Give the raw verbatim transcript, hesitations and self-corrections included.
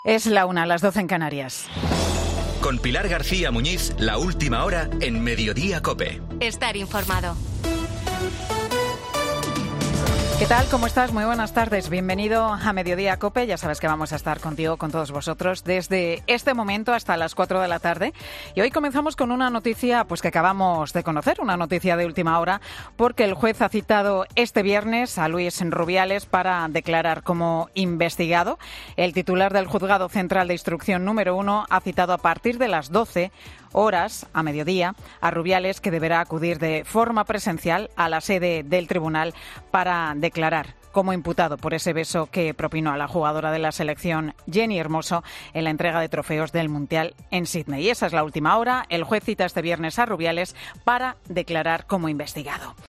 Es la una, las doce en Canarias. Con Pilar García Muñiz, la última hora en Mediodía COPE. Estar informado. ¿Qué tal? ¿Cómo estás? Muy buenas tardes. Bienvenido a Mediodía COPE. Ya sabes que vamos a estar contigo, con todos vosotros, desde este momento hasta las cuatro de la tarde. Y hoy comenzamos con una noticia pues que acabamos de conocer, una noticia de última hora, porque el juez ha citado este viernes a Luis Rubiales para declarar como investigado. El titular del Juzgado Central de Instrucción número uno ha citado a partir de las doce horas, a mediodía, a Rubiales, que deberá acudir de forma presencial a la sede del tribunal para declarar como imputado por ese beso que propinó a la jugadora de la selección Jenny Hermoso en la entrega de trofeos del Mundial en Sydney. Y esa es la última hora. El juez cita este viernes a Rubiales para declarar como investigado.